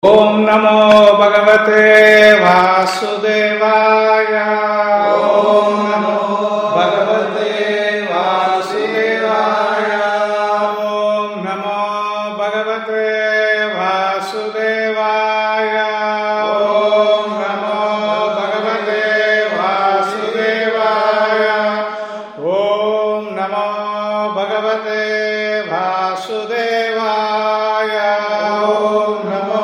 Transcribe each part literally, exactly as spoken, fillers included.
ओम नमो भगवते वासुदेवाय। ओम नमो भगवते वासुदेवाय। ओम नमो भगवते वासुदेवाय। ओम नमो भगवते वासुदेवाय। ओम नमो भगवते वासुदेवाय। ओम नमो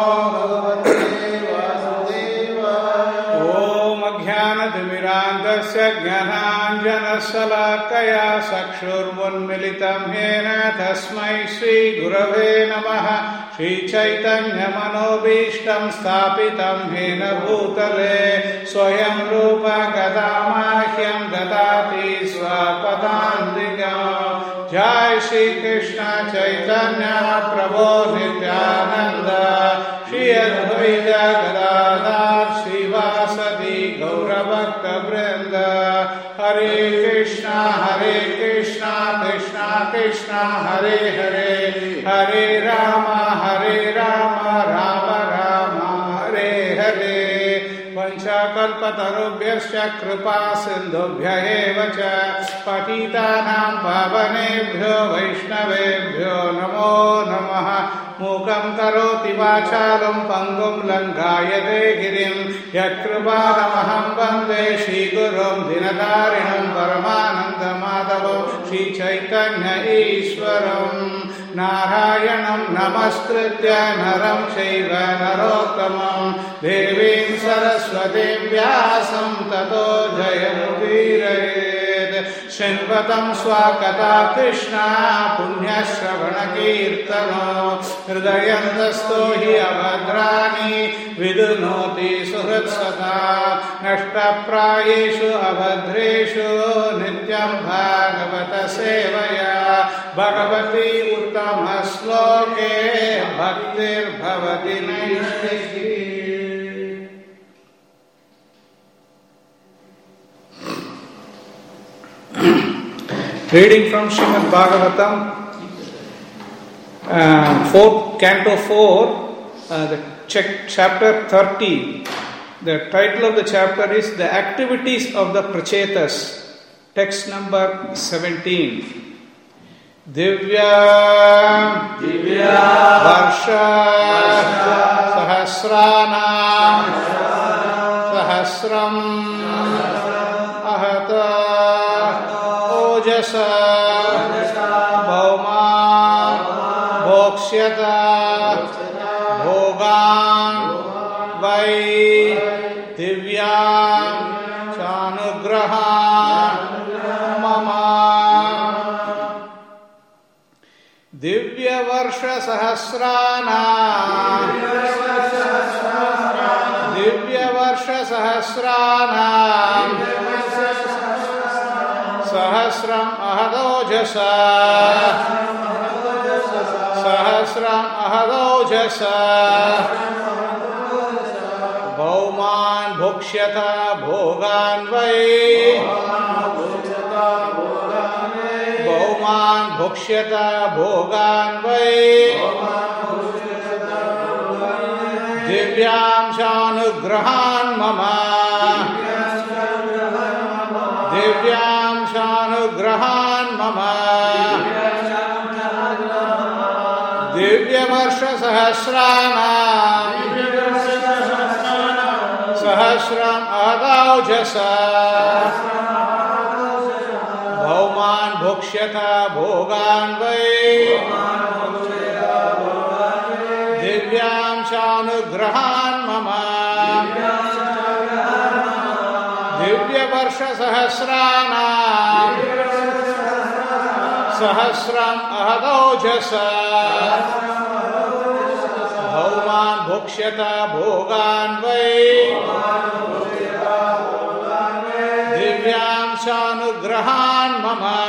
ज्ञानाञ्जनशलाकया चक्षुरुन्मीलितं येन तस्मै श्रीगुरवे नमः। श्रीचैतन्यमनोभीष्टं स्थापितं येन भूतले स्वयं रूप कदा मह्यं ददाति स्वपदान्तिकम्। जय श्री कृष्ण चैतन्य प्रभो नित्यानंद श्री अद्वैत गदाधर श्रीवासदि गौरभक्त वृंद। हरे कृष्णा हरे कृष्णा कृष्णा कृष्णा हरे हरे, हरे राम हरे राम राम राम हरे हरे। पंचकल्पतरुभ्यश्च कृपा सिन्धुभ्य एव च पतितानां पावनेभ्यो वैष्णवेभ्यो नमो नमः। मूकं करोति वाचालं पङ्गुं लङ्घायते गिरिं यत्कृपातमहं वन्दे श्रीगुरुं दिनदारिणं परमानन्दमाधवं श्रीचैतन्य ईश्वरम्। नारायणं नमस्कृत्य नरं चैव नरोत्तमं देवीं सरस्वतीं व्यासं ततो जयमुदीरयेत्। शृण्वतं स्वाकथा कृष्णा पुण्यश्रवणकीर्तनो हृदयन्तस्थो हि अभद्राणि विदुनोति सुहृत्सदा। नष्टप्रायेषु अभद्रेषु नित्यं भागवत सेवया Bhagwati उत्तमश्लोके भक्तिर्भवति नैष्ठिकी। Reading from Srimad Bhagavatam, uh, fourth, Canto four, uh, the ch- chapter thirty. The title of the chapter is The Activities of the Prachetas. Text number seventeen. Divya Divya Varsha Sahasrana Sahasram Ahata Ojasa Bhauma Bhoksyata Bhogan Vai Divyam Chanugrahan Mama. Divya Varsha Sahasrana Divya Varsha Sahasrana Sahasram Ahadojasa Sahasram Ahadojasa Bhauman Bhokshyata Bhogan Vai Bhauman Bhokshyata Bhogan Vai Divyam Chanugrahan Mama Divyam Chanugrahan Mama Divya Varsha Sahasrana Sahasram Ahadaujasa Bhauman Bhokshyata Bhogan Vai Divyam Chanugrahan Mama Divya Varsha Sahasrana Sahasram Ahadaujasa Bhauman Bhokshyata Bhogan Vai Divyam Chanugrahan Mama.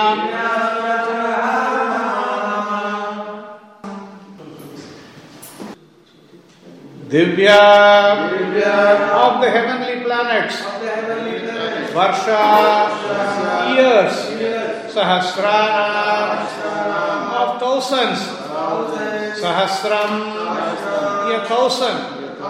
Divya of the heavenly planets, Varsha years, Sahasrana of thousands, Sahasram, a thousand.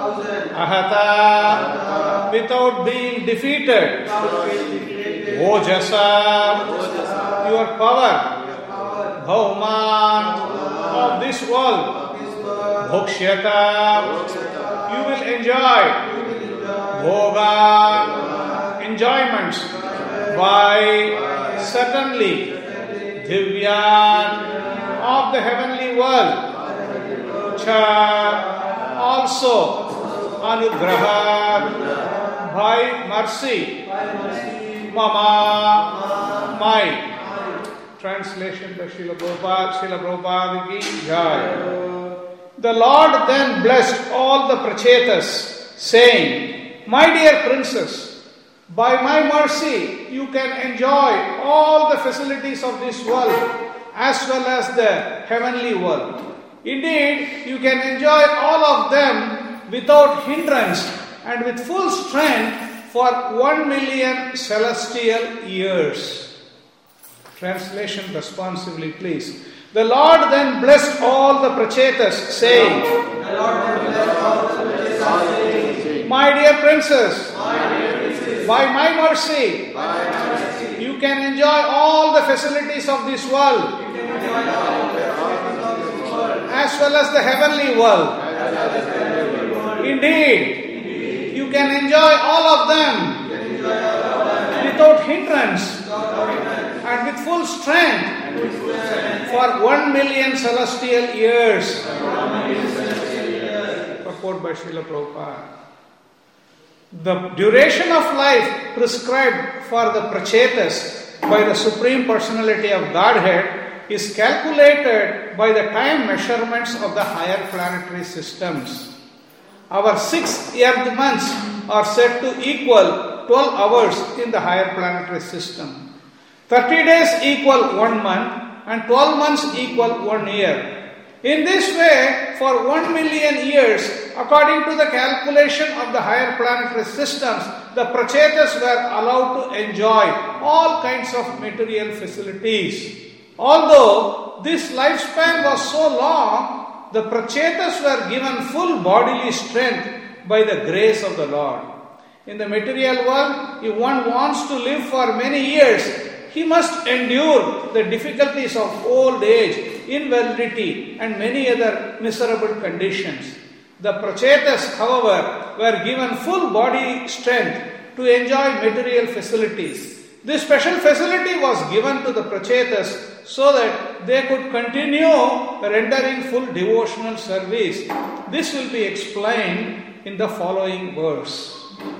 Ahata, without being defeated. Ojasa, your power. Bhauman, of this world. Bhokshyata, you will enjoy. Bhoga, enjoyments. By certainly. Divyan, of the heavenly world. Cha, also. Anugraha, by mercy. Mama, my. Translation by Srila Prabhupada, Srila Prabhupada ki jai. The Lord then blessed all the Prachetas, saying, my dear princess, by my mercy you can enjoy all the facilities of this world as well as the heavenly world. Indeed, you can enjoy all of them without hindrance and with full strength for one million celestial years. Translation responsively, please. The Lord then blessed all the Prachetas, saying, my dear princess, by my mercy, you can enjoy all the facilities of this world as well as the heavenly world. Indeed, you can enjoy all of them without hindrance and with full strength for one million celestial years. Purport by Srila Prabhupada. The duration of life prescribed for the Prachetas by the Supreme Personality of Godhead is calculated by the time measurements of the higher planetary systems. Our six earth months are said to equal twelve hours in the higher planetary system. thirty days equal one month and twelve months equal one year. In this way, for one million years, according to the calculation of the higher planetary systems, the Prachetas were allowed to enjoy all kinds of material facilities. Although this lifespan was so long, the Prachetas were given full bodily strength by the grace of the Lord. In the material world, if one wants to live for many years, he must endure the difficulties of old age, invalidity, and many other miserable conditions. The Prachetas, however, were given full body strength to enjoy material facilities. This special facility was given to the Prachetas so that they could continue rendering full devotional service. This will be explained in the following verse.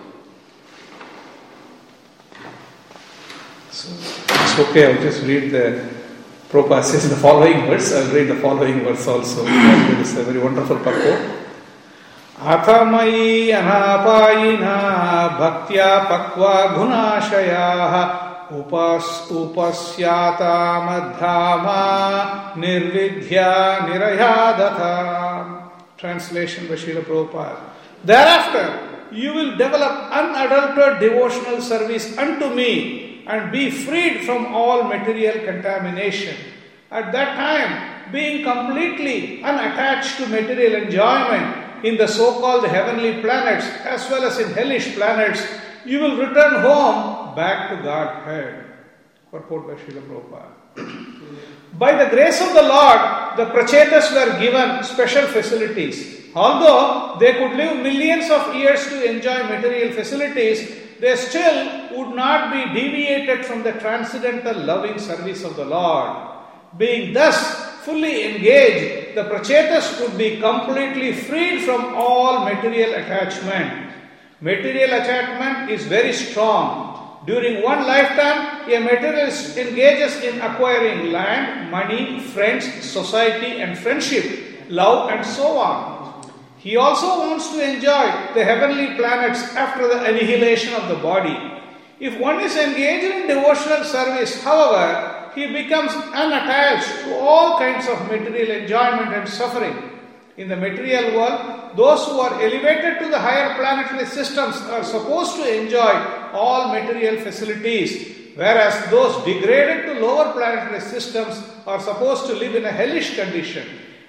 So, it's okay, I'll just read the Prabhupada says the following verse. I'll read the following verse also. It is a very wonderful purport. Athamai anapayina bhaktya pakva gunashayaha upas upasyata madhyama nirvidhya nirayadata. Translation by Srila Prabhupada. Thereafter, you will develop unadulterated devotional service unto me and be freed from all material contamination. At that time, being completely unattached to material enjoyment in the so-called heavenly planets as well as in hellish planets, you will return home back to Godhead. Purport by Srila Prabhupada. By the grace of the Lord, the Prachetas were given special facilities. Although they could live millions of years to enjoy material facilities, they still would not be deviated from the transcendental loving service of the Lord. Being thus fully engaged, the Prachetas could be completely freed from all material attachment. Material attachment is very strong. During one lifetime, a materialist engages in acquiring land, money, friends, society and friendship, love and so on. He also wants to enjoy the heavenly planets after the annihilation of the body. If one is engaged in devotional service, however, he becomes unattached to all kinds of material enjoyment and suffering. In the material world, those who are elevated to the higher planetary systems are supposed to enjoy all material facilities, whereas those degraded to lower planetary systems are supposed to live in a hellish condition.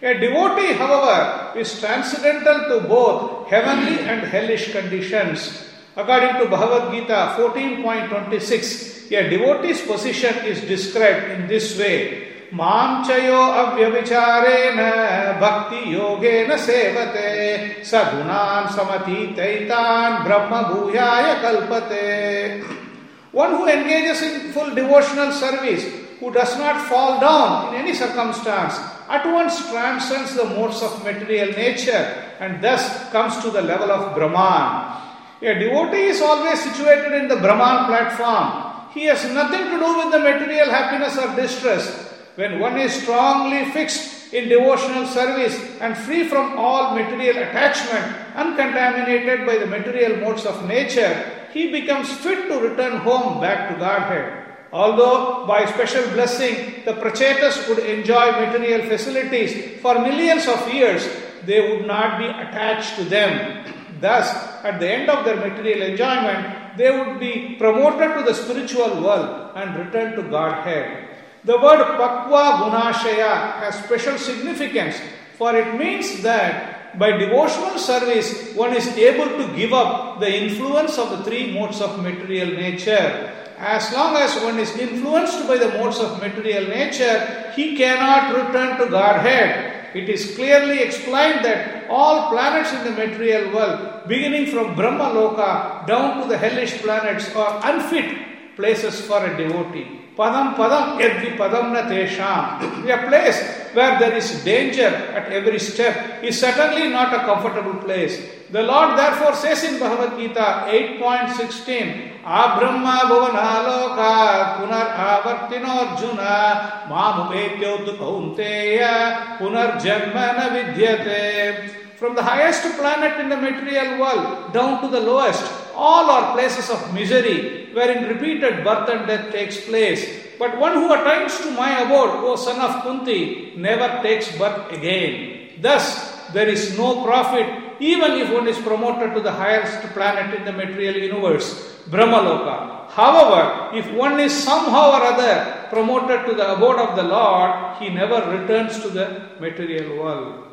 A devotee, however, is transcendental to both heavenly and hellish conditions. According to Bhagavad Gita fourteen point twenty-six, a devotee's position is described in this way. Mam chayo avyavicharena bhakti yogena sevate sagunan samatitaitan brahma bhuyaya kalpate. One who engages in full devotional service, who does not fall down in any circumstance, at once transcends the modes of material nature and thus comes to the level of Brahman. A devotee is always situated in the Brahman platform. He has nothing to do with the material happiness or distress. When one is strongly fixed in devotional service and free from all material attachment, uncontaminated by the material modes of nature, he becomes fit to return home back to Godhead. Although by special blessing the Prachetas would enjoy material facilities for millions of years, they would not be attached to them. Thus, at the end of their material enjoyment, they would be promoted to the spiritual world and return to Godhead. The word Pakva Gunashaya has special significance, for it means that by devotional service, one is able to give up the influence of the three modes of material nature. As long as one is influenced by the modes of material nature, he cannot return to Godhead. It is clearly explained that all planets in the material world, beginning from Brahma Loka down to the hellish planets, are unfit places for a devotee. Padam padam yadvi padam na tesham. A place where there is danger at every step is certainly not a comfortable place. The Lord therefore says in Bhagavad Gita eight point sixteen, Abrahma bhavana loka punar avartino arjuna mamupetyotu kaunteya punar janma na vidyate. From the highest planet in the material world down to the lowest, all are places of misery, wherein repeated birth and death takes place. But one who attains to my abode, O son of Kunti, never takes birth again. Thus, there is no profit, even if one is promoted to the highest planet in the material universe, Brahmaloka. However, if one is somehow or other promoted to the abode of the Lord, he never returns to the material world.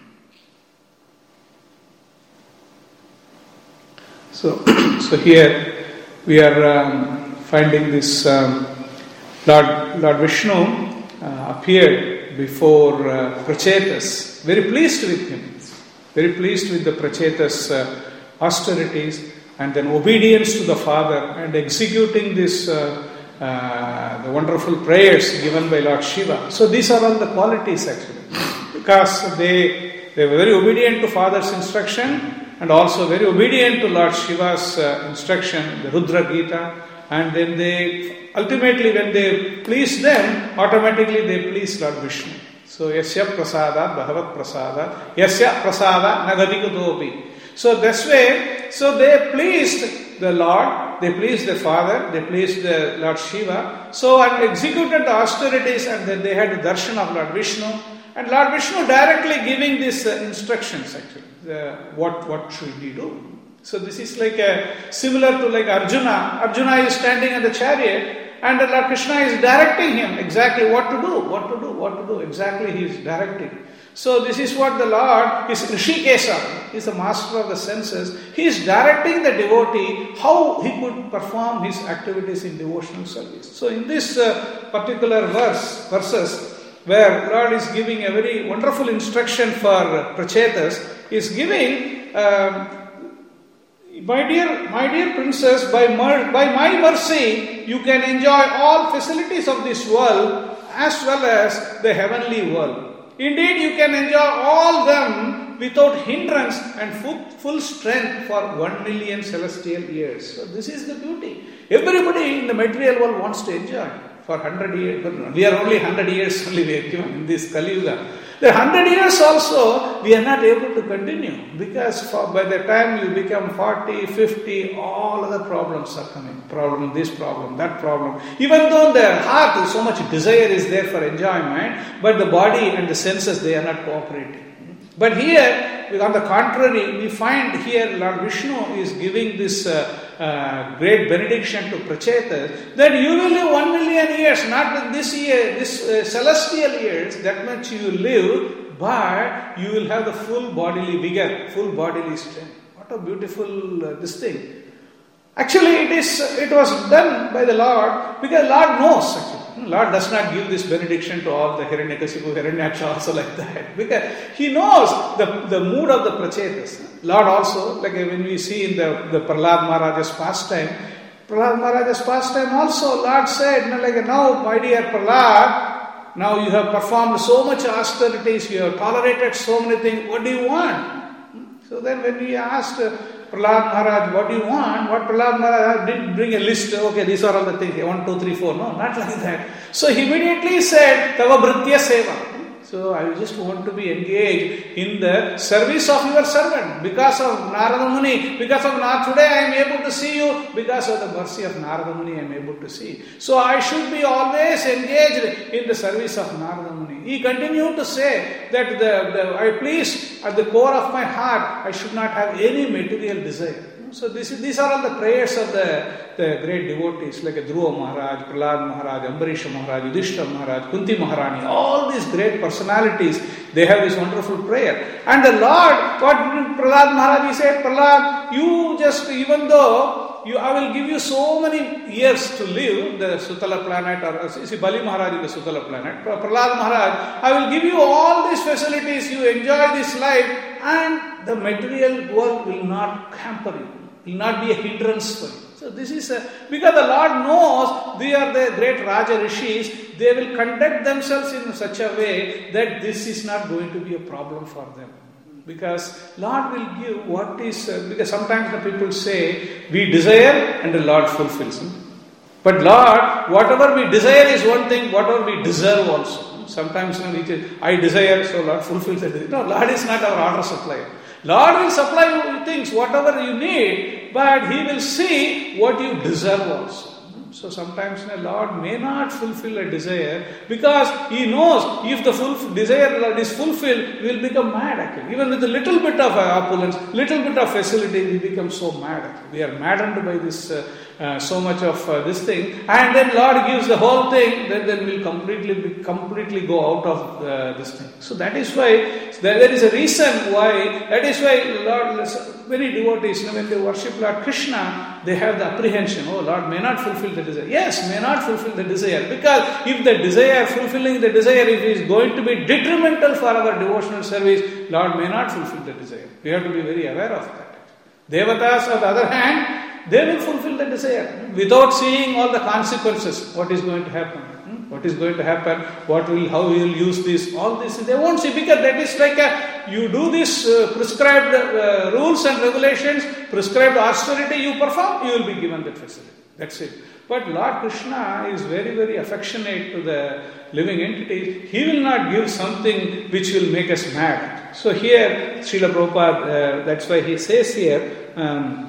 So, so here we are um, finding this um, Lord, Lord Vishnu uh, appeared before uh, Prachetas, very pleased with him, very pleased with the Prachetas' uh, austerities and then obedience to the Father and executing this uh, uh, the wonderful prayers given by Lord Shiva. So these are all the qualities actually, because they they were very obedient to Father's instruction, and also very obedient to Lord Shiva's uh, instruction, the Rudra Gita, and then they, ultimately when they please them, automatically they please Lord Vishnu. So, Yasya Prasada, Bhagavat Prasada, Yasya Prasada, Nagadikutopi. So, this way, so they pleased the Lord, they pleased the Father, they pleased the Lord Shiva, so and executed the austerities, and then they had the darshan of Lord Vishnu, and Lord Vishnu directly giving these uh, instructions actually. Uh, what what should he do? So this is like a, similar to like Arjuna. Arjuna is standing in the chariot and Lord Krishna is directing him exactly what to do, what to do, what to do. Exactly he is directing. So this is what the Lord is. Rishikesa, he is the master of the senses. He is directing the devotee how he could perform his activities in devotional service. So in this uh, particular verse, verses, where Lord is giving a very wonderful instruction for Prachetas, is giving, um, my dear, my dear princess, by mer- by my mercy, you can enjoy all facilities of this world as well as the heavenly world. Indeed, you can enjoy all them without hindrance and full, full strength for one million celestial years. So this is the beauty. Everybody in the material world wants to enjoy for one hundred years. But we are only one hundred years only we are given in this Kali Yuga. The one hundred years also we are not able to continue, because for, by the time you become forty, fifty, all other problems are coming. Problem, this problem, that problem. Even though the heart, so much desire is there for enjoyment, but the body and the senses, they are not cooperating. But here, on the contrary, we find here Lord Vishnu is giving this uh, uh, great benediction to Prachetas, that you will live one million years, not this year, this uh, celestial years, that much you live, but you will have the full bodily vigor, full bodily strength. What a beautiful uh, this thing. Actually, it is. It was done by the Lord because Lord knows. Actually, Lord does not give this benediction to all the Hiranyakasipu, Hiranyaksha also like that, because He knows the, the mood of the Prachetas. Lord also, like when we see in the the Prahlad Maharaja's pastime, Prahlad Maharaja's pastime also, Lord said, like now, my dear Prahlad, now you have performed so much austerities, you have tolerated so many things. What do you want? So then, when we asked uh, Prahlad Maharaj, what do you want? What Prahlad Maharaj didn't bring a list. Okay, these are all the things. One, two, three, four. No, not like that. So he immediately said, Tava Bhritya Seva. So I just want to be engaged in the service of your servant. Because of Narada Muni, because of Narada, today I am able to see you. Because of the mercy of Narada Muni, I am able to see. So I should be always engaged in the service of Narada Muni. He continued to say that the, the I please at the core of my heart, I should not have any material desire. So this is, these are all the prayers of the, the great devotees like Dhruva Maharaj, Prahlad Maharaj, Ambarisha Maharaj, Yudhishthira Maharaj, Kunti Maharani, all these great personalities, they have this wonderful prayer. And the Lord, what Prahlad Maharaj, he said, Prahlad, you just, even though you, I will give you so many years to live, the Sutala planet, or see Bali Maharaj is the Sutala planet, Prahlad Maharaj, I will give you all these facilities, you enjoy this life, and the material world will not hamper you. Will not be a hindrance for you. So this is a, because the Lord knows they are the great Raja Rishis, they will conduct themselves in such a way that this is not going to be a problem for them. Because Lord will give what is, uh, because sometimes the people say, we desire and the Lord fulfills. But Lord, whatever we desire is one thing, whatever we deserve also. Sometimes you know, we say, I desire, so Lord fulfills it. No, Lord is not our order supplier. Lord will supply you things, whatever you need, but He will see what you deserve also. So sometimes the Lord may not fulfill a desire because He knows if the full desire is fulfilled, we will become mad actually. Even with a little bit of opulence, little bit of facility, we become so mad actually. We are maddened by this uh, uh, so much of uh, this thing, and then Lord gives the whole thing, then then we'll completely be, completely go out of uh, this thing. So that is why there, there is a reason why. That is why Lord, many devotees, you know, when they worship Lord Krishna, they have the apprehension. Oh, Lord may not fulfill the desire. Yes, may not fulfill the desire, because if the desire, fulfilling the desire, if it is going to be detrimental for our devotional service, Lord may not fulfill the desire. We have to be very aware of that. Devatas, on the other hand, they will fulfill the desire without seeing all the consequences. What is going to happen? Hmm? What is going to happen? What will? How we will use this? All this they won't see, because that is like a you do this uh, prescribed uh, rules and regulations, prescribed austerity. You perform, you will be given that facility. That's it. But Lord Krishna is very, very affectionate to the living entities. He will not give something which will make us mad. So here, Srila Prabhupada, uh, that's why he says here, um,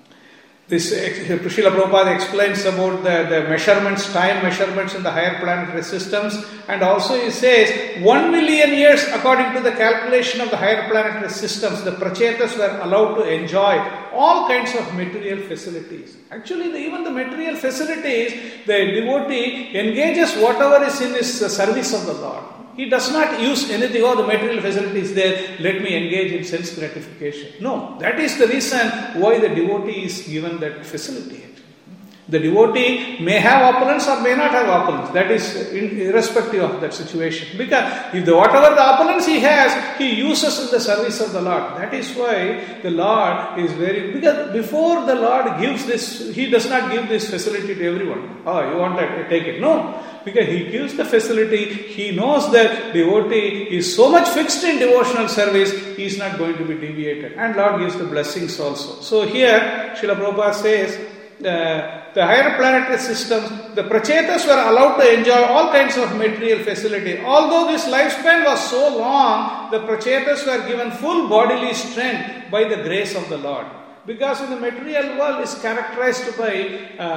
this Srila Prabhupada explains about the, the measurements, time measurements in the higher planetary systems, and also he says one million years according to the calculation of the higher planetary systems, the Prachetas were allowed to enjoy all kinds of material facilities. Actually, the, even the material facilities, the devotee engages whatever is in his service of the Lord. He does not use anything, oh, the material facility is there, let me engage in sense gratification. No, that is the reason why the devotee is given that facility. The devotee may have opulence or may not have opulence. That is irrespective of that situation. Because if the, whatever the opulence he has, he uses in the service of the Lord. That is why the Lord is very... Because before the Lord gives this, He does not give this facility to everyone. Oh, you want that, take it. No. Because He gives the facility, He knows that devotee is so much fixed in devotional service, he is not going to be deviated. And Lord gives the blessings also. So here, Srila Prabhupada says, uh, the higher planetary systems, the Prachetas were allowed to enjoy all kinds of material facility. Although this lifespan was so long, the Prachetas were given full bodily strength by the grace of the Lord. Because in the material world is characterized by, uh,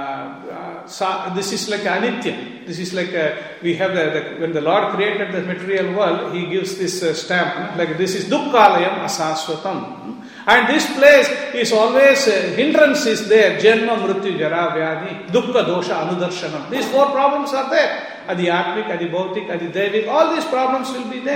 uh, sa- this is like anitya. This is like, a, we have the, the, when the Lord created the material world, He gives this uh, stamp, like this is dukkhalayam asaswatam. And this place is always, uh, hindrance is there, janma, mrityu, jara, vyadi, dukkha, dosha, anudarshanam. These four problems are there. Adi atmik, adi bhautik, adi devik, all these problems will be there.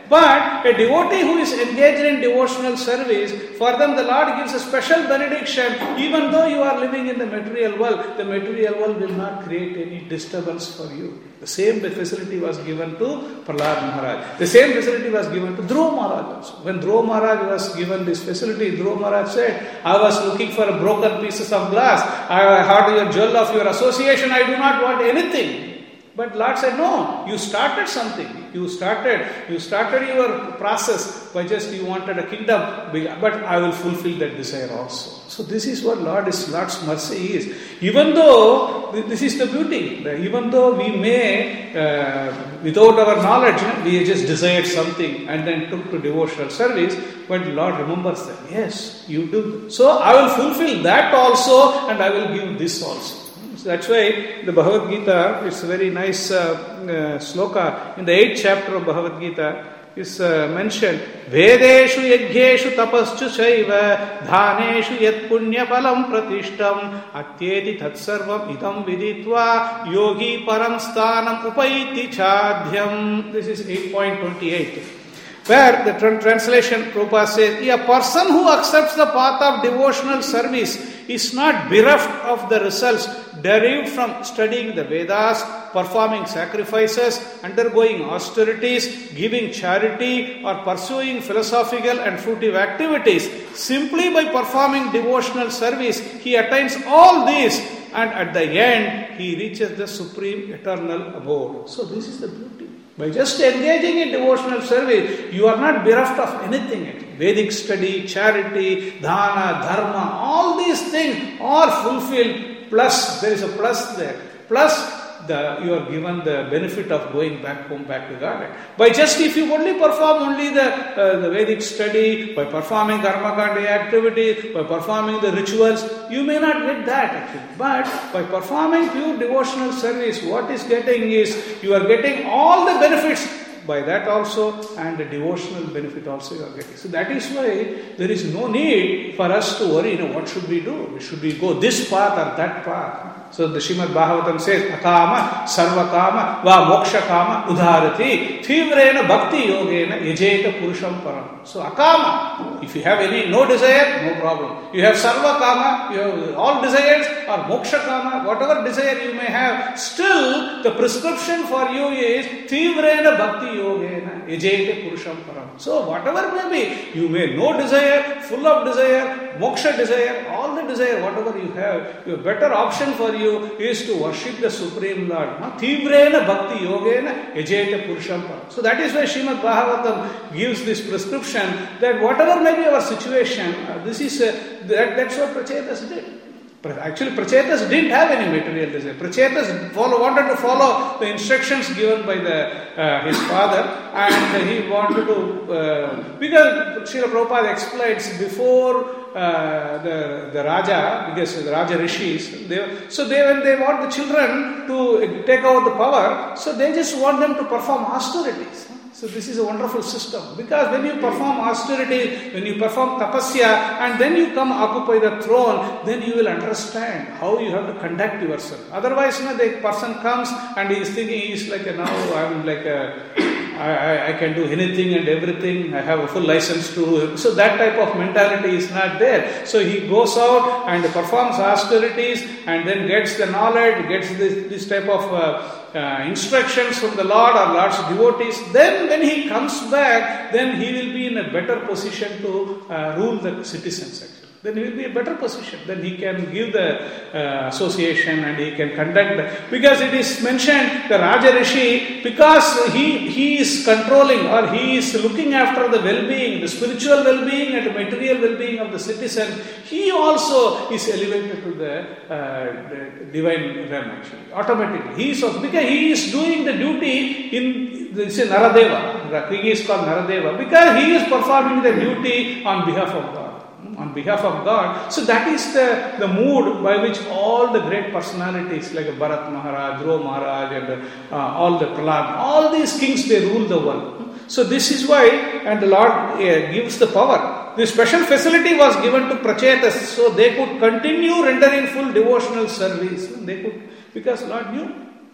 But a devotee who is engaged in devotional service, for them the Lord gives a special benediction. Even though you are living in the material world, the material world will not create any disturbance for you. The same facility was given to Prahlad Maharaj. The same facility was given to Dhruva Maharaj also. When Dhruva Maharaj was given this facility, Dhruva Maharaj said, I was looking for a broken pieces of glass. I heard your jewel of your association. I do not want anything. But Lord said, no, you started something. You started, you started your process by just you wanted a kingdom, but I will fulfill that desire also. So this is what Lord is, Lord's mercy is. Even though, this is the beauty, even though we may, uh, without our knowledge, we just desired something and then took to devotional service, but Lord remembers that, yes, you do. So I will fulfill that also and I will give this also. So that's why the Bhagavad Gita is a very nice uh, uh, sloka. In the eighth chapter of Bhagavad Gita is uh, mentioned, Vedeshu yajneshu tapaschu shaiva dhaneshu yat punya palam pratishtam atyeti tatsarvam idam viditva yogi param sthanam upaiti chadhyam. This is eight point two eight. Where the tr- translation Prabhupada says, a person who accepts the path of devotional service is not bereft of the results derived from studying the Vedas, performing sacrifices, undergoing austerities, giving charity, or pursuing philosophical and fruitive activities. Simply by performing devotional service, he attains all these, and at the end, he reaches the supreme eternal abode. So this is the beauty. By just engaging in devotional service, you are not bereft of anything. Vedic study, charity, dana, dharma, all these things are fulfilled. Plus, there is a plus there. Plus, the, you are given the benefit of going back home, back to God. By just if you only perform only the, uh, the Vedic study, by performing karma kandi activity, by performing the rituals, you may not get that actually. But by performing pure devotional service, what is getting is, you are getting all the benefits by that also, and the devotional benefit also you are getting. So that is why there is no need for us to worry, you know, what should we do? Should we go this path or that path? So the Srimad Bhagavatam says, Akama, Sarvakama, Va Moksha Kama, Udharati, Thivrena Bhakti Yogena, Yajeta Purusham Param. So Akama, if you have any, no desire, no problem. You have Sarvakama, you have all desires, or Moksha Kama, whatever desire you may have, still the prescription for you is Thivrena Bhakti Yogena, Yajeta Purusham Param. So whatever may be, you may no desire, full of desire, moksha desire, all the desire, whatever you have, your better option for you is to worship the Supreme Lord. Thivrena Bhakti Yogena Yajeta Purusham Param. So that is why Srimad Bhagavatam gives this prescription that whatever may be our situation, uh, this is uh, that, that's what Prachetas did. Actually, Prachetas didn't have any material desire. Prachetas follow, wanted to follow the instructions given by the uh, his father, and he wanted to, uh, because Srila Prabhupada explains before uh, the the Raja, because the Raja Rishis, they, so they when they want the children to take over the power, so they just want them to perform austerities. So this is a wonderful system, because when you perform austerity, when you perform tapasya, and then you come occupy the throne, then you will understand how you have to conduct yourself. Otherwise, you know, the person comes and he is thinking he is like a, now I am like a, I, I can do anything and everything, I have a full license to, so that type of mentality is not there. So he goes out and performs austerities and then gets the knowledge, gets this, this type of uh, uh, instructions from the Lord or Lord's devotees. Then when he comes back, then he will be in a better position to uh, rule the citizens actually. Then he will be in a better position. Then he can give the uh, association and he can conduct the, because it is mentioned the Raja Rishi, because he he is controlling or he is looking after the well-being, the spiritual well-being and the material well-being of the citizens, he also is elevated to the, uh, the divine realm actually, automatically. He is also, because he is doing the duty in, this is Naradeva, the king is called Naradeva, because he is performing the duty on behalf of God. On behalf of God. So that is the, the mood by which all the great personalities like Bharat Maharaj, Dhruva Maharaj and uh, all the Prahlad, all these kings, they rule the world. So this is why, and the Lord uh, gives the power. The special facility was given to Prachetas, so they could continue rendering full devotional service. They could, because Lord knew.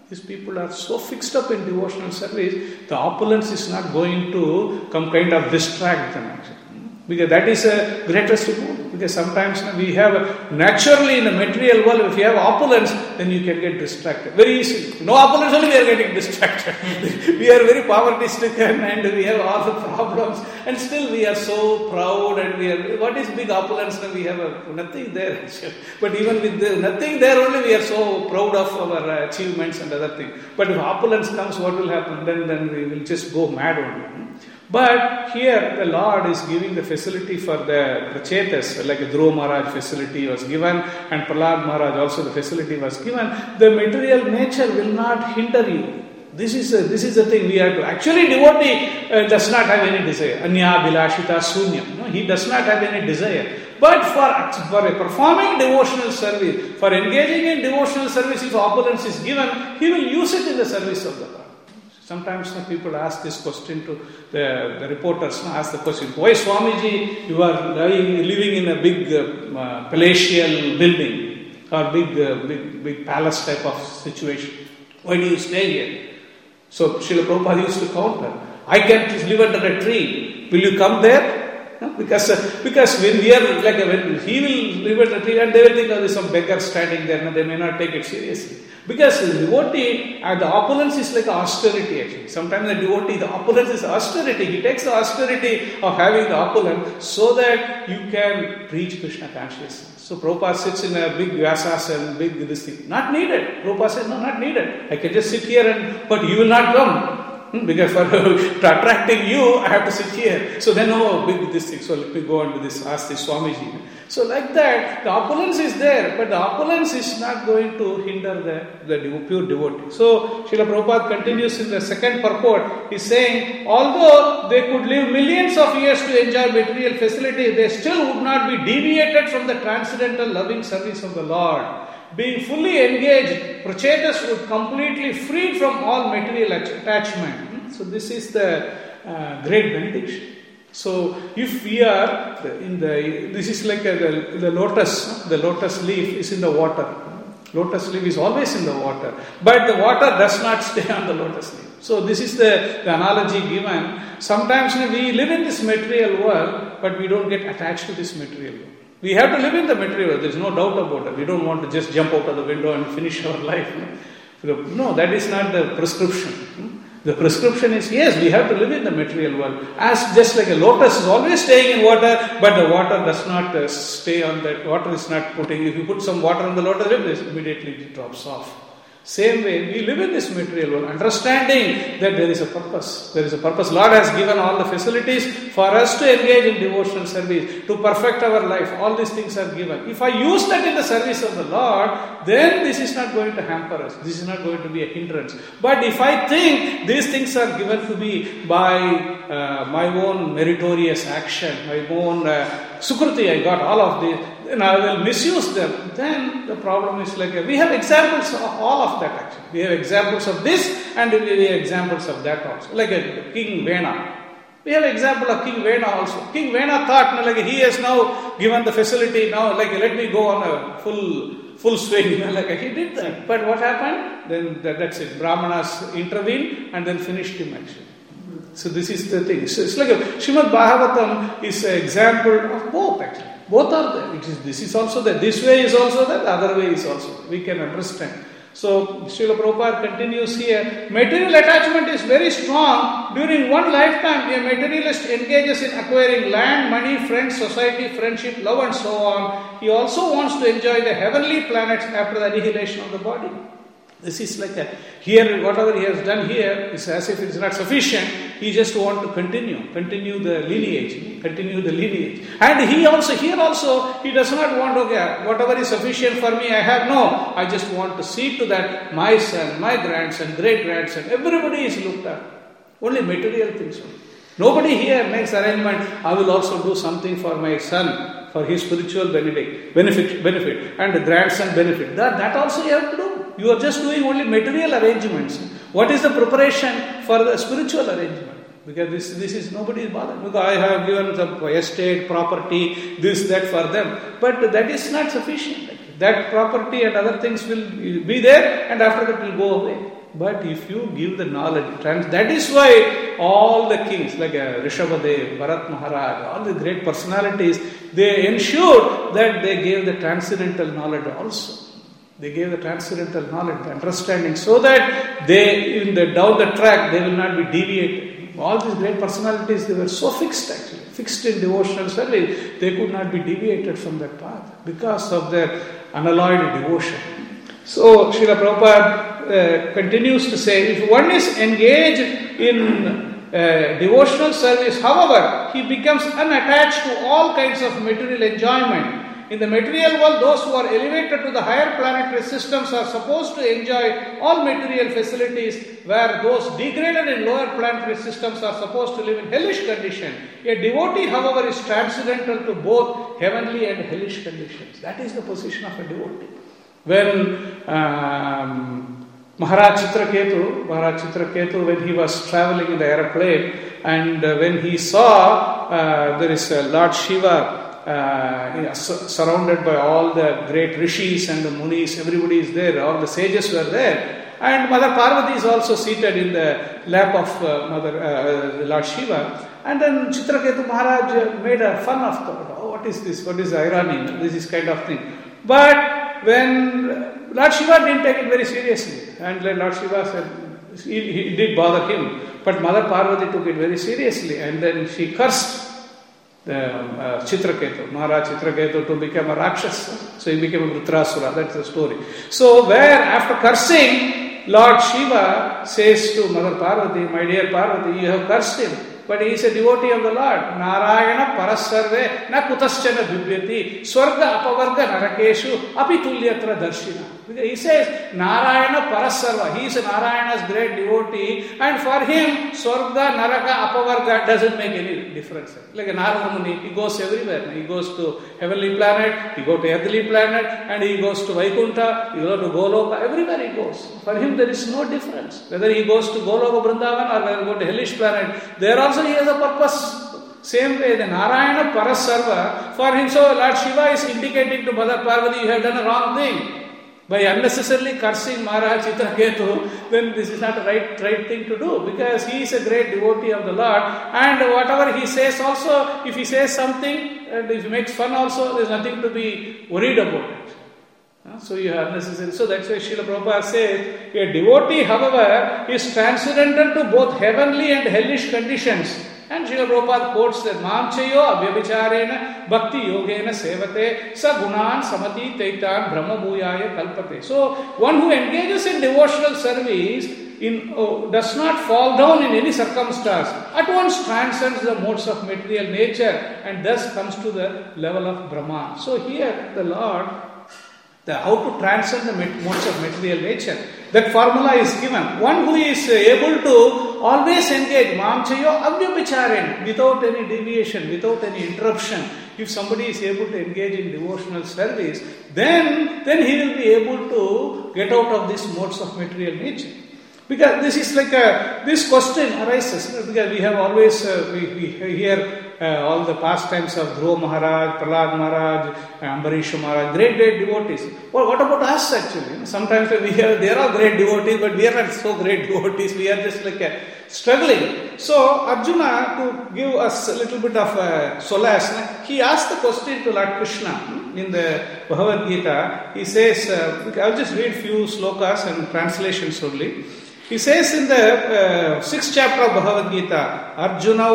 These people are so fixed up in devotional service, the opulence is not going to come kind of distract them actually. Because that is a greatest reward. Because sometimes you know, we have, a, naturally in the material world, if you have opulence, then you can get distracted. Very easily. No opulence, only we are getting distracted. We are very poverty stricken and we have all the problems. And still we are so proud and we are, what is big opulence? We have a, nothing there. But even with the, nothing there only, we are so proud of our achievements and other things. But if opulence comes, what will happen? Then, then we will just go mad only. But here the Lord is giving the facility for the Prachetas, like a Dhruva Maharaj facility was given and Prahlad Maharaj also the facility was given. The material nature will not hinder you. This is a, this is the thing we have to. Actually devotee uh, does not have any desire. Anya bilashita sunyam. No, he does not have any desire. But for, for a performing devotional service, for engaging in devotional service, if opulence is given, he will use it in the service of the Lord. Sometimes you know, people ask this question to the, the reporters, you know, ask the question, why Swamiji, you are living in a big uh, uh, palatial building or big, uh, big, big palace type of situation. Why do you stay here? So Srila Prabhupada used to counter, I can live under a tree. Will you come there? No? Because uh, because when we are like when he will live under a tree and they will think oh, there's some beggar standing there, no, they may not take it seriously. Because the devotee, uh, the opulence is like austerity actually. Sometimes the devotee, the opulence is austerity. He takes the austerity of having the opulence so that you can preach Krishna consciousness. So Prabhupada sits in a big vyasasana, big this thing. Not needed. Prabhupada says, no, not needed. I can just sit here and, but you will not come. Because for attracting you, I have to sit here. So then, oh, big this thing. So let me go on to this, ask this Swamiji. So like that, the opulence is there, but the opulence is not going to hinder the, the pure devotee. So Srila Prabhupada continues in the second purport. He is saying, although they could live millions of years to enjoy material facility, they still would not be deviated from the transcendental loving service of the Lord. Being fully engaged, Prachetas would completely freed from all material attachment. So this is the uh, great benediction. So if we are in the, this is like a, the, the lotus, the lotus leaf is in the water. Lotus leaf is always in the water, but the water does not stay on the lotus leaf. So this is the, the analogy given. Sometimes you know, we live in this material world, but we don't get attached to this material world. We have to live in the material world, there is no doubt about it. We don't want to just jump out of the window and finish our life. No, that is not the prescription. The prescription is, yes, we have to live in the material world. As just like a lotus is always staying in water, but the water does not uh, stay on that, water is not putting, if you put some water on the lotus, it immediately drops off. Same way, we live in this material world, understanding that there is a purpose. There is a purpose. Lord has given all the facilities for us to engage in devotional service, to perfect our life. All these things are given. If I use that in the service of the Lord, then this is not going to hamper us. This is not going to be a hindrance. But if I think these things are given to me by uh, my own meritorious action, my own uh, sukruti, I got all of this, then I will misuse them, then the problem is like, a, we have examples of all of that actually. We have examples of this and we have examples of that also. Like a King Vena. We have example of King Vena also. King Vena thought, like he has now given the facility, now like let me go on a full full swing. Like he did that. But what happened? Then that, that's it. Brahmanas intervened and then finished him actually. So this is the thing. So it's like a, Srimad Bhagavatam is an example of both actually. Both are there. It is, this is also there. This way is also there. The other way is also there. We can understand. So Srila Prabhupada continues here. Material attachment is very strong. During one lifetime, a materialist engages in acquiring land, money, friends, society, friendship, love and so on. He also wants to enjoy the heavenly planets after the annihilation of the body. This is like a, here, whatever he has done here is as if it's not sufficient. He just wants to continue, continue the lineage, continue the lineage. And he also, here also, he does not want, okay, whatever is sufficient for me, I have no. I just want to see to that my son, my grandson, great grandson, everybody is looked at. Only material things. Nobody here makes arrangement, I will also do something for my son, for his spiritual benefit, benefit, benefit and the grandson benefit. That, that also you have to do. You are just doing only material arrangements. What is the preparation for the spiritual arrangement? Because this, this is nobody is bothered. Because I have given some estate, property, this, that for them. But that is not sufficient. That property and other things will be there and after that will go away. But if you give the knowledge, that is why all the kings like uh, Rishabhadev, Bharat Maharaj, all the great personalities, they ensured that they gave the transcendental knowledge also. They gave the transcendental knowledge, the understanding, so that they, in the down the track, they will not be deviated. All these great personalities, they were so fixed actually, fixed in devotional service, they could not be deviated from that path because of their unalloyed devotion. So, Srila Prabhupada uh, continues to say, if one is engaged in uh, devotional service, however, he becomes unattached to all kinds of material enjoyment. In the material world, those who are elevated to the higher planetary systems are supposed to enjoy all material facilities, where those degraded in lower planetary systems are supposed to live in hellish condition. A devotee, however, is transcendental to both heavenly and hellish conditions. That is the position of a devotee. When um, Maharaj Chitraketu, Maharaj Chitraketu, when he was traveling in the aeroplane, and uh, when he saw uh, there is uh, Lord Shiva uh, surrounded by all the great rishis and the munis, everybody is there, all the sages were there, and Mother Parvati is also seated in the lap of uh, Mother uh, Lord Shiva, and then Chitraketu Maharaj made a fun of that. Oh, what is this? What is the irony? This is kind of thing. But when Lord Shiva didn't take it very seriously, and Lord Shiva said, he, he did bother him, but Mother Parvati took it very seriously, and then she cursed the uh, Chitraketu, Maharaj Chitraketu, to become a Rakshasa. So he became a Vritrasura. That's the story. So where after cursing, Lord Shiva says to Mother Parvati, my dear Parvati, you have cursed him. But he is a devotee of the Lord. Narayana parasarve na kutaschana bhibyati swarga apavarga narakeshu api tulyatra darshina. He says Narayana parasarva. He is Narayana's great devotee, and for him swarga, naraka, apavarga doesn't make any difference. Like a Narada Muni, he goes everywhere. He goes to heavenly planet, he goes to earthly planet, and he goes to Vaikuntha, he goes to Goloka, everywhere he goes. For him there is no difference. Whether he goes to Goloka Vrindavan or whether he goes to hellish planet, there also he has a purpose. Same way, the Narayana Parasarva, for him, so Lord Shiva is indicating to Mother Parvati, you have done a wrong thing. By unnecessarily cursing Maharaj Chitraketu, then this is not a right, right thing to do, because he is a great devotee of the Lord, and whatever he says also, if he says something, and if he makes fun also, there is nothing to be worried about it. So you have necessary. So that's why Srila Prabhupada says, a devotee, however, is transcendental to both heavenly and hellish conditions. And Srila Prabhupada quotes that Mamchayo abhyabhicharena bhakti yogena sevate sa gunan samati taitan brahma bhuyaya kalpate. So one who engages in devotional service in, oh, does not fall down in any circumstance, at once transcends the modes of material nature and thus comes to the level of Brahman. So here the Lord, the how to transcend the modes of material nature, that formula is given. One who is able to always engage Mamchayo Avyabhicharen, without any deviation, without any interruption. If somebody is able to engage in devotional service, then, then he will be able to get out of these modes of material nature. Because this is like a, this question arises, because we have always, uh, we, we hear uh, all the pastimes of Dhruva Maharaj, Prahlad Maharaj, Ambarish Maharaj, great, great devotees. Well, what about us actually? Sometimes we have, they are all great devotees, but we are not so great devotees, we are just like a struggling. So Arjuna, to give us a little bit of a solace, he asked the question to Lord Krishna in the Bhagavad Gita. He says, uh, I'll just read few slokas and translations only. He says in the uh, sixth chapter of Bhagavad Gita, Arjuna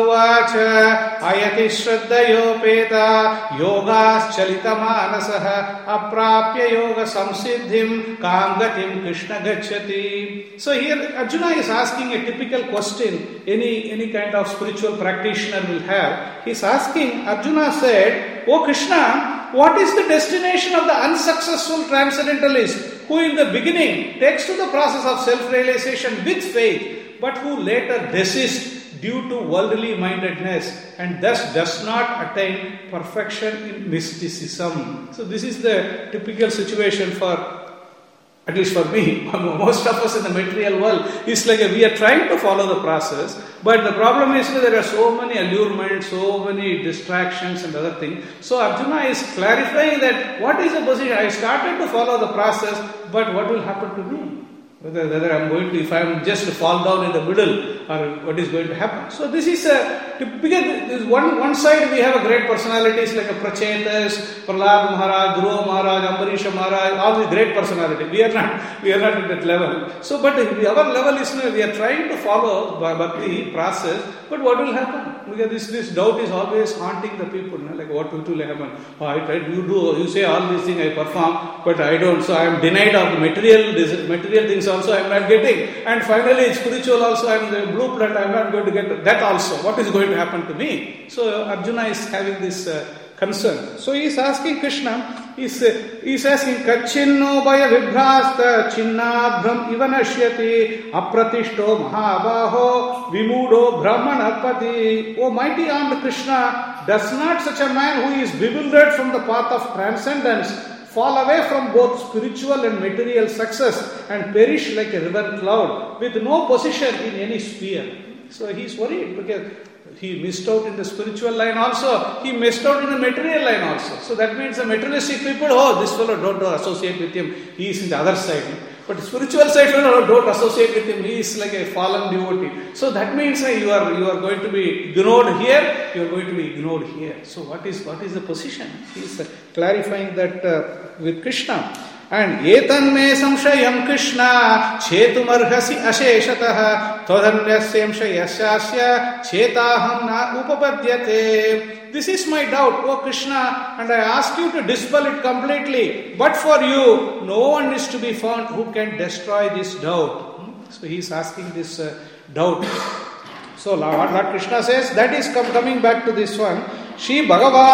vacha ayati shraddhayopeta yogas chalita manasaha aprapya yoga samsiddhim kamgatim krishna gacchati. So here Arjuna is asking a typical question any, any kind of spiritual practitioner will have. He is asking, Arjuna said, O Krishna, what is the destination of the unsuccessful transcendentalist who in the beginning takes to the process of self-realization with faith, but who later desists due to worldly mindedness and thus does not attain perfection in mysticism? So this is the typical situation for, at least for me, most of us in the material world. It's like a, we are trying to follow the process, but the problem is that there are so many allurements, so many distractions and other things. So Arjuna is clarifying that what is the position? I started to follow the process, but what will happen to me? Whether, whether I'm going to, if I'm just to fall down in the middle, or what is going to happen. So this is a, because this one, one side we have a great personalities like a Prachetas, Prahlad Maharaj, Dhruva Maharaj, Ambarisha Maharaj, all the great personality. We are not, we are not at that level. So, but our level is, we are trying to follow Bhakti process, but what will happen? Because this, this doubt is always haunting the people. No? Like what will happen? Oh, I tried, you do, you say all these things I perform, but I don't. So I am denied of the material, this, material things also I am not getting. And finally spiritual also I am the blueprint, I am not going to get that also. What is going to happen to me? So Arjuna is having this uh, concern. So he is asking Krishna, he is, uh, he is asking, Kachinno bhaya vibhrasta chinnabhram ivanashyati apratishto mahabaho vimudo brahmanapati. O mighty armed Krishna, does not such a man who is bewildered from the path of transcendence fall away from both spiritual and material success and perish like a river cloud with no position in any sphere? So he is worried because he missed out in the spiritual line also, he missed out in the material line also. So that means the materialistic people, oh, this fellow, don't, don't associate with him, he is in the other side. But the spiritual side, no, don't associate with him, he is like a fallen devotee. So that means uh, you are you are going to be ignored here, you are going to be ignored here. So what is what is the position? He is uh, clarifying that uh, with Krishna. And etan me samshayam Krishna chetumarhasi asheshatah todhanyasyamsha yasasya chetaham na upapadyate. This is my doubt, O Krishna, and I ask you to dispel it completely. But for you, no one is to be found who can destroy this doubt. So he is asking this uh, doubt. So Lord, Lord Krishna says, that is come, coming back to this one. Shri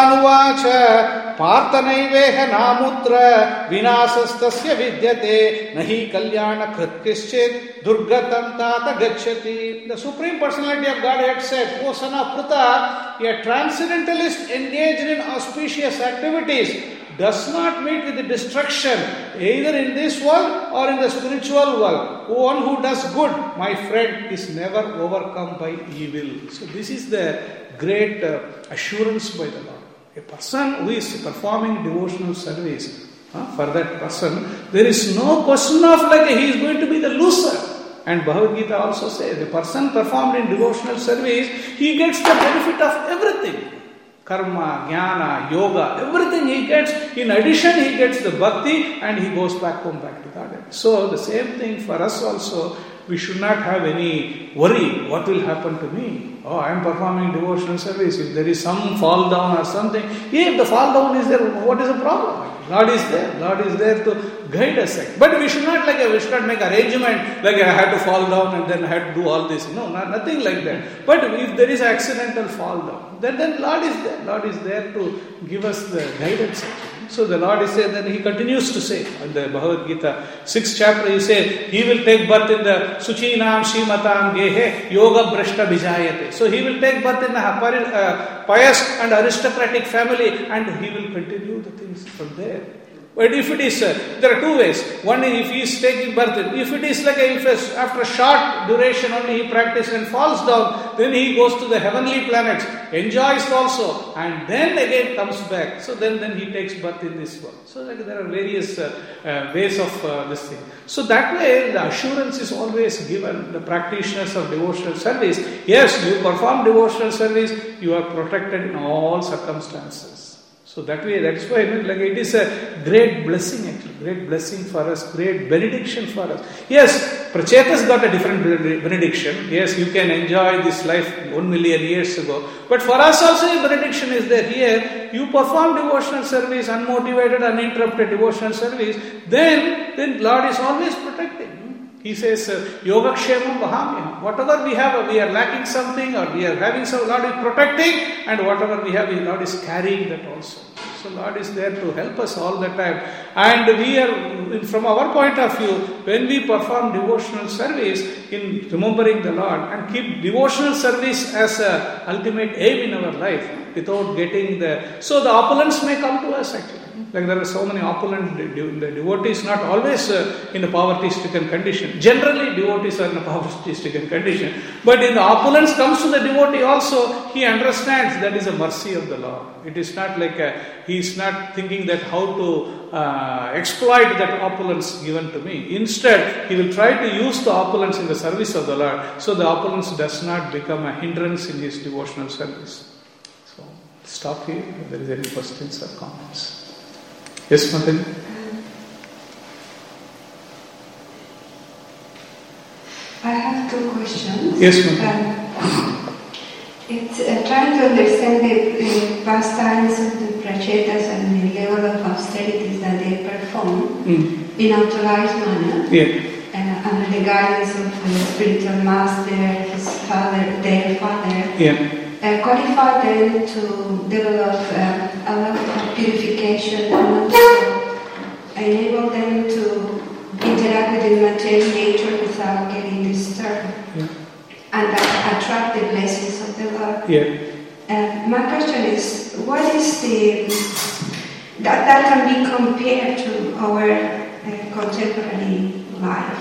Bhagavan Parthanaiveha namutra vinasastasya vidyate nahi kalyana kritkischit durgatam tata gacchati. The Supreme Personality of Godhead said, O son of Pritha, a transcendentalist engaged in auspicious activities does not meet with the destruction either in this world or in the spiritual world. One who does good, my friend, is never overcome by evil. So this is the great uh, assurance by the Lord. A person who is performing devotional service, uh, for that person, there is no question of like he is going to be the loser. And Bhagavad Gita also says, a person performed in devotional service, he gets the benefit of everything. Karma, jnana, yoga, everything he gets. In addition, he gets the bhakti and he goes back home, back to Godhead. So the same thing for us also. We should not have any worry. What will happen to me? Oh, I am performing devotional service. If there is some fall down or something, yeah, if the fall down is there, what is the problem? Lord is there. Lord is there to guide us. But we should not like we should not make arrangement like I had to fall down and then I had to do all this. No, not, nothing like that. But if there is accidental fall down, then then Lord is there. Lord is there to give us the guidance. So the Lord is saying, then he continues to say in the Bhagavad Gita, sixth chapter, he said, he will take birth in the Suchinam Shrimatam Gehe Yoga Brashta Vijayate. So he will take birth in a uh, pious and aristocratic family and he will continue the things from there. But if it is, uh, there are two ways. One is if he is taking birth, if it is like a, if a, after a short duration only he practices and falls down, then he goes to the heavenly planets, enjoys also, and then again comes back. So then, then he takes birth in this world. So like there are various uh, uh, ways of uh, this thing. So that way the assurance is always given the practitioners of devotional service. Yes, you perform devotional service, you are protected in all circumstances. So that way, that is why I mean, like it is a great blessing actually, great blessing for us, great benediction for us. Yes, Prachetas got a different benediction. Yes, you can enjoy this life one million years ago. But for us also a benediction is there. Here, you perform devotional service, unmotivated, uninterrupted devotional service, then, then Lord is always protecting. He says, Yogakshemam Vahamyam. Whatever we have, we are lacking something or we are having some, Lord is protecting, and whatever we have, Lord is carrying that also. So Lord is there to help us all the time. And we are, from our point of view, when we perform devotional service in remembering the Lord and keep devotional service as a ultimate aim in our life without getting the, so the opulence may come to us actually. Like there are so many opulent de- the devotees, not always uh, in a poverty-stricken condition. Generally, devotees are in a poverty-stricken condition. But in the opulence comes to the devotee also, he understands that is a mercy of the Lord. It is not like a, he is not thinking that how to uh, exploit that opulence given to me. Instead, Instead, he will try to use the opulence in the service of the Lord, so the opulence does not become a hindrance in his devotional service. So, stop here. If there is any questions or comments. Yes, Madhuri? I have two questions. Yes, Madhuri. Um, it's uh, trying to understand the uh, pastimes of the prachetas and the level of austerities that they perform Mm. in authorized manner. Yeah. Uh, under the guidance of the spiritual master, his father, their father, Yeah. uh, qualify them to develop uh, a lot of purification and also enable them to interact with the material nature without getting disturbed, Yeah. and that attract the blessings of the Lord. Yeah. Uh, my question is, what is the that that can be compared to our uh, contemporary life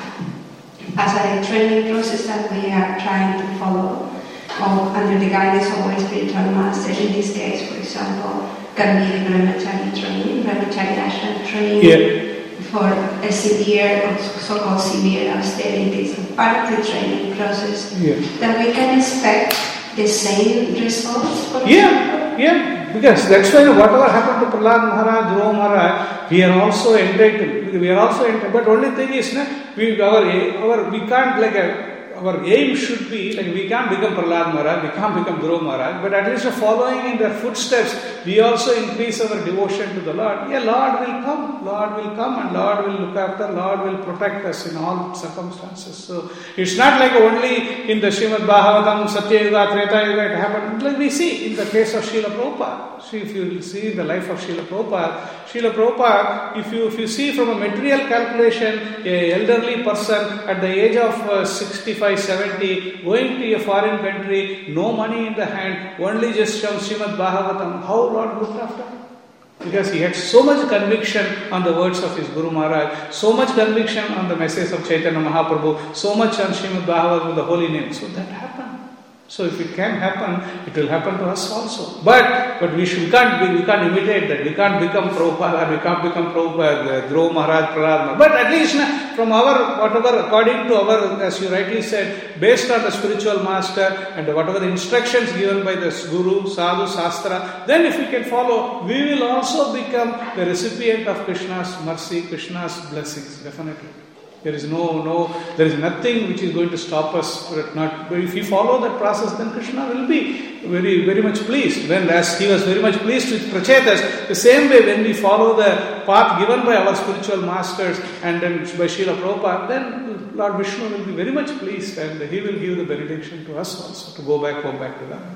as a training process that we are trying to follow, or under the guidance of our spiritual master? In this case, for example, can be brahmachari training, brahmachari ashram training. Yeah. For a severe or so-called severe austerities, part of the training process, Yeah. that we can expect the same results. For Yeah, yeah, because that's why whatever happened to Prahlad Maharaj, Dhruva Maharaj, we are also entitled. We are also entitled. But only thing is, na, we our our we can't like a, our aim should be like we can't become Prahlad Maharaj, we can't become Dhruva Maharaj, but at least following in their footsteps, we also increase our devotion to the Lord. Yeah, Lord will come, Lord will come, and Lord will look after, Lord will protect us in all circumstances. So it's not like only in the Srimad Bhagavatam, Satya Yuga, Treta Yuga it happened. Like we see in the case of Srila Prabhupada. See, if you will see the life of Srila Prabhupada, Srila Prabhupada, if you if you see from a material calculation, a elderly person at the age of uh, sixty-five, seventy, going to a foreign country, no money in the hand, only just from Srimad Bhagavatam, how Lord looked after him? Because he had so much conviction on the words of his Guru Maharaj, so much conviction on the message of Chaitanya Mahaprabhu, so much on Srimad Bhagavatam, the holy name. So that happened. So if it can happen, it will happen to us also. But but we should can't be, we can't imitate that. We can't become Prabhupada, we can't become Prabhupada, Dhruva Maharaj, Prahlad Maharaj. But at least from our whatever, according to our, as you rightly said, based on the spiritual master and whatever the instructions given by the Guru, Sadhu, Shastra, then if we can follow, we will also become the recipient of Krishna's mercy, Krishna's blessings, definitely. There is no, no, there is nothing which is going to stop us. Not, but if we follow that process, then Krishna will be very, very much pleased. When, as he was very much pleased with Prachetas, the same way when we follow the path given by our spiritual masters and then by Srila Prabhupada, then Lord Vishnu will be very much pleased and he will give the benediction to us also to go back, home back to that.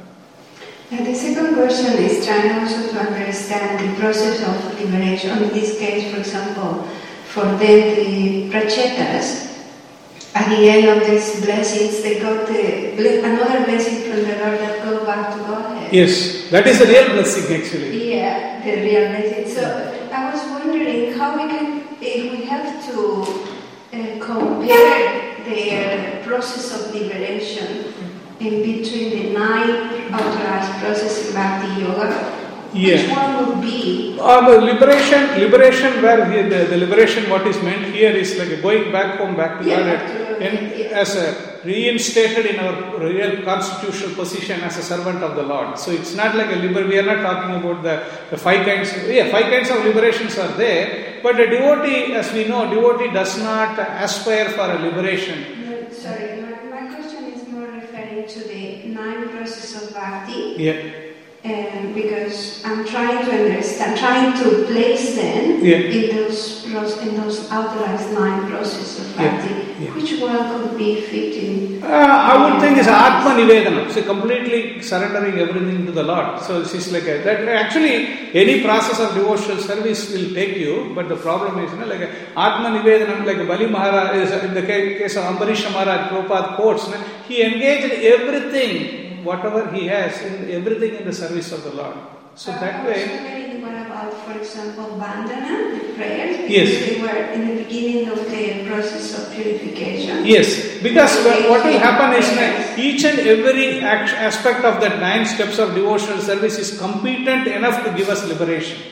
And the second question is trying also to understand the process of liberation. In this case, for example, for them, the prachetas, at the end of these blessings, they got the, another blessing from the Lord that go back to Godhead. Yes, that is the real blessing actually. Yeah, the real blessing. So I was wondering how we can, if we have to uh, compare their process of liberation in between the nine authorized process in Bhakti Yoga. Yeah. Which one would be? Uh, the liberation, liberation where he, the, the liberation what is meant here is like a going back home, back to Yeah, God back to- and yeah. as a reinstated in our real constitutional position as a servant of the Lord. So it's not like a liber. We are not talking about the, the five kinds. Yeah, five kinds of liberations are there, but a devotee, as we know, devotee does not aspire for a liberation. No, sorry, my, my question is more referring to the nine process of Bhakti. Yeah. Um, because I'm trying to understand, trying to place them Yeah. in those proce- in those authorized nine processes of Bhakti. Yeah. Yeah. Which one could be fitting? Uh, I would think it's Atma Nivedana. So completely surrendering everything to the Lord. So it's like a, that. Actually, any process of devotional service will take you, but the problem is, you know, like a Atma Nivedana, like a Bali Maharaj, is in the case of Ambarisha Maharaj, Prabhupada quotes, you know, he engaged everything. Whatever he has, in everything in the service of the Lord. So Uh, that I was way. wondering what about, for example, Bandhana, the prayers? Because Yes. they were in the beginning of the process of purification. Yes, because what will happen is that each and every aspect of that nine steps of devotional service is competent enough to give us liberation. Yeah.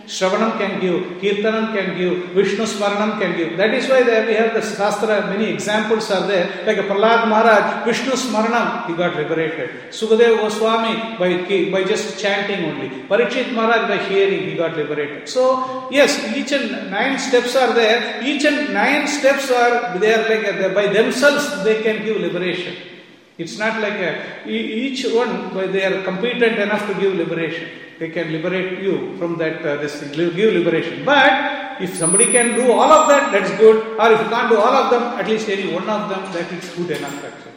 Shravanam can give, Kirtanam can give, Vishnu Smaranam can give. That is why there we have the Shastra, many examples are there. Like a Prahlad Maharaj, Vishnu Smaranam, he got liberated. Sukadeva Goswami, by, by just chanting only. Parikshit Maharaj, by hearing, he got liberated. So, yes, each and nine steps are there. Each and nine steps are, they are like, a, by themselves, they can give liberation. It's not like a, each one, they are competent enough to give liberation. They can liberate you from that, uh, this thing, give liberation. But if somebody can do all of that, that's good. Or if you can't do all of them, at least any one of them, that is good enough actually.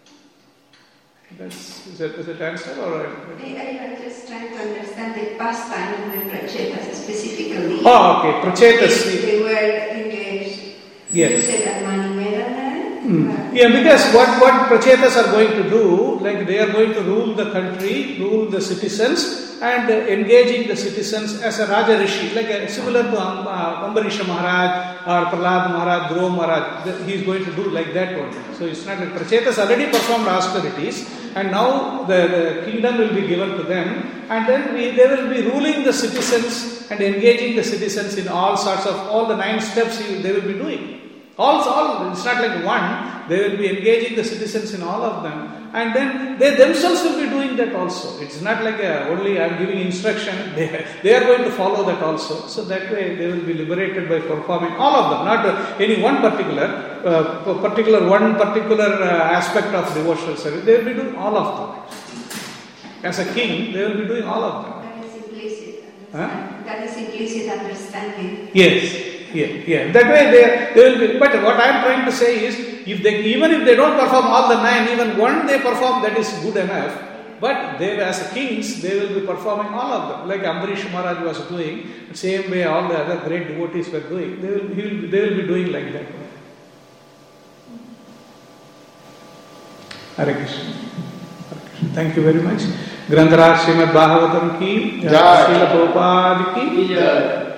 That's, is that, is that answer or? I, I was just trying to understand the pastime of the Prachetas specifically. Oh, okay, Prachetas. They, they were engaged. Yes. You said at Manimedana. Mm. Yeah, because what, what Prachetas are going to do, like they are going to rule the country, rule the citizens, and uh, engaging the citizens as a Raja Rishi, like uh, similar to um, uh, Ambarisha Maharaj or Prahlad Maharaj, Dhruva Maharaj. He is going to do like that one. So it's not like Prachetas already performed austerities, and now the, the kingdom will be given to them, and then we, they will be ruling the citizens and engaging the citizens in all sorts of, all the nine steps they will be doing. All, all, it's not like one, they will be engaging the citizens in all of them, and then they themselves will be doing that also. It's not like a, only I am giving instruction, they, they are going to follow that also. So that way they will be liberated by performing all of them, not uh, any one particular, uh, particular one particular uh, aspect of devotional service. They will be doing all of them. As a king, they will be doing all of them. That is implicit understanding. Huh? That is implicit understanding. Yes. Yeah, yeah. That way they, they will be. But what I am trying to say is, if they even if they don't perform all the nine, even one they perform, that is good enough. But they, as kings, they will be performing all of them, like Ambarish Maharaj was doing. The same way all the other great devotees were doing. They will, he will, they will be doing like that. Hare Krishna. Thank you very much. Grantaraj Srimad Bhagavatam ki, Srila Prabhupada ki.